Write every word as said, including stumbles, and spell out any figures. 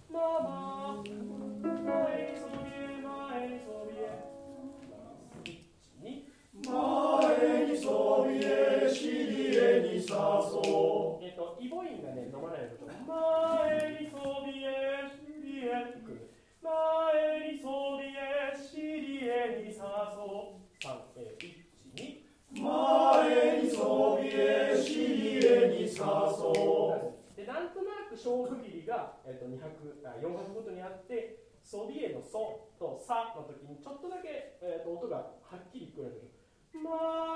ママ前にそびえ前にそびえ前にそびえ尻へにさそうえっとイボインがね飲まないのと前にそびえ尻へってくる前にそびえ尻へにさそうさん、えー、いち、に前にそびえ尻へにさそうでなんとなく小区切りが、えっと、に拍あよん拍ごとにあってそびえのそとさの時にちょっとだけ、えっと、音がはっきり聞こえるんだけど前